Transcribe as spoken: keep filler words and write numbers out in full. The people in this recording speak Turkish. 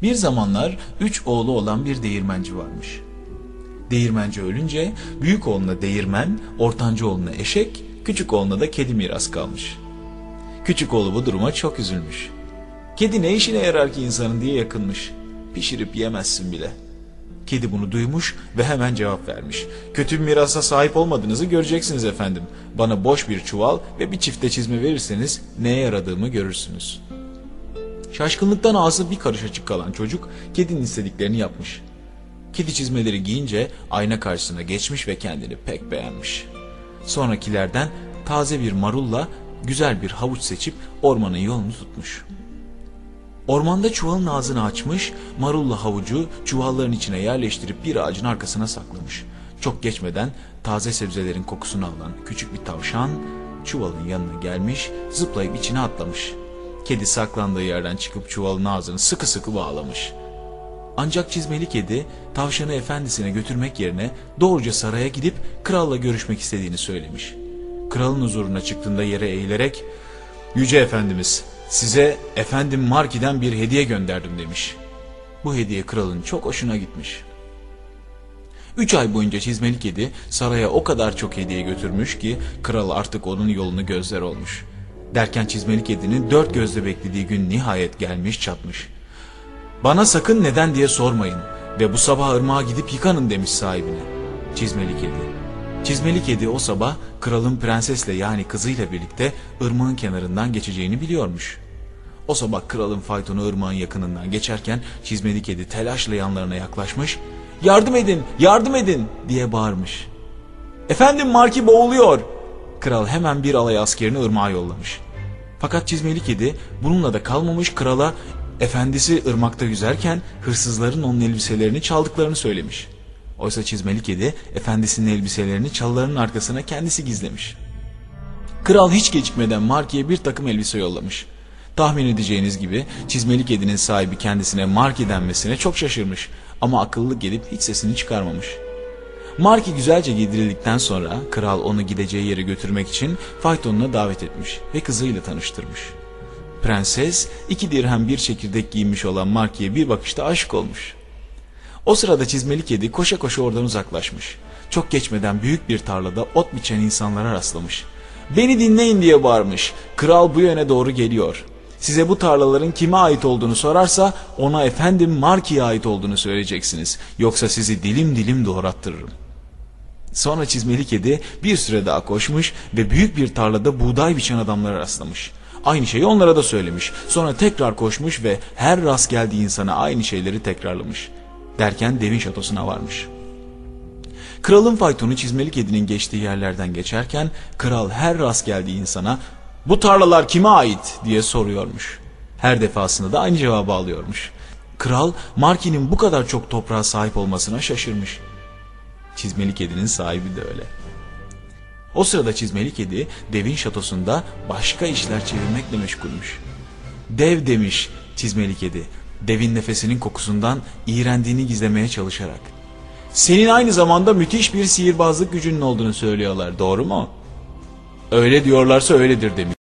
Bir zamanlar üç oğlu olan bir değirmenci varmış. Değirmenci ölünce büyük oğluna değirmen, ortanca oğluna eşek, küçük oğluna da kedi miras kalmış. Küçük oğlu bu duruma çok üzülmüş. Kedi ne işine yarar ki insanın diye yakınmış. Pişirip yemezsin bile. Kedi bunu duymuş ve hemen cevap vermiş. Kötü bir mirasa sahip olmadığınızı göreceksiniz efendim. Bana boş bir çuval ve bir çifte çizme verirseniz neye yaradığımı görürsünüz. Şaşkınlıktan ağzı bir karış açık kalan çocuk kedinin istediklerini yapmış. Kedi çizmeleri giyince ayna karşısına geçmiş ve kendini pek beğenmiş. Sonrakilerden taze bir marulla güzel bir havuç seçip ormanın yolunu tutmuş. Ormanda çuvalın ağzını açmış, marulla havucu çuvalların içine yerleştirip bir ağacın arkasına saklamış. Çok geçmeden taze sebzelerin kokusunu alan küçük bir tavşan çuvalın yanına gelmiş, zıplayıp içine atlamış. Kedi saklandığı yerden çıkıp çuvalın ağzını sıkı sıkı bağlamış. Ancak çizmeli kedi tavşanı efendisine götürmek yerine doğruca saraya gidip kralla görüşmek istediğini söylemiş. Kralın huzuruna çıktığında yere eğilerek "Yüce efendimiz, size efendim Marki'den bir hediye gönderdim" demiş. Bu hediye kralın çok hoşuna gitmiş. Üç ay boyunca çizmeli kedi saraya o kadar çok hediye götürmüş ki kral artık onun yolunu gözler olmuş. Derken çizmeli kedinin dört gözle beklediği gün nihayet gelmiş çatmış. "Bana sakın neden diye sormayın ve bu sabah ırmağa gidip yıkanın" demiş sahibine. Çizmeli kedi. Çizmeli kedi o sabah kralın prensesle yani kızıyla birlikte ırmağın kenarından geçeceğini biliyormuş. O sabah kralın faytonu ırmağın yakınından geçerken çizmeli kedi telaşla yanlarına yaklaşmış, "Yardım edin, yardım edin" diye bağırmış. "Efendim Marki boğuluyor." Kral hemen bir alay askerini ırmağa yollamış. Fakat çizmeli kedi bununla da kalmamış, krala efendisi ırmakta yüzerken hırsızların onun elbiselerini çaldıklarını söylemiş. Oysa çizmeli kedi efendisinin elbiselerini çalıların arkasına kendisi gizlemiş. Kral hiç gecikmeden Marki'ye bir takım elbise yollamış. Tahmin edeceğiniz gibi çizmeli kedinin sahibi kendisine Marki denmesine çok şaşırmış ama akıllı gelip hiç sesini çıkarmamış. Marki güzelce giydirildikten sonra kral onu gideceği yere götürmek için faytonuna davet etmiş ve kızıyla tanıştırmış. Prenses iki dirhem bir çekirdek giymiş olan Marki'ye bir bakışta aşık olmuş. O sırada çizmeli kedi koşa koşa oradan uzaklaşmış. Çok geçmeden büyük bir tarlada ot biçen insanlara rastlamış. "Beni dinleyin" diye bağırmış. "Kral bu yöne doğru geliyor. Size bu tarlaların kime ait olduğunu sorarsa ona efendim Marki'ye ait olduğunu söyleyeceksiniz. Yoksa sizi dilim dilim doğrattırırım." Sonra çizmeli kedi bir süre daha koşmuş ve büyük bir tarlada buğday biçen adamlara rastlamış. Aynı şeyi onlara da söylemiş. Sonra tekrar koşmuş ve her rast geldiği insana aynı şeyleri tekrarlamış. Derken devin şatosuna varmış. Kralın faytonu çizmeli kedinin geçtiği yerlerden geçerken kral her rast geldiği insana "Bu tarlalar kime ait?" diye soruyormuş. Her defasında da aynı cevabı alıyormuş. Kral Marki'nin bu kadar çok toprağa sahip olmasına şaşırmış. Çizmeli kedinin sahibi de öyle. O sırada çizmeli kedi devin şatosunda başka işler çevirmekle meşgulmüş. "Dev" demiş çizmeli kedi, devin nefesinin kokusundan iğrendiğini gizlemeye çalışarak. "Senin aynı zamanda müthiş bir sihirbazlık gücünün olduğunu söylüyorlar, doğru mu?" "Öyle diyorlarsa öyledir" demiş.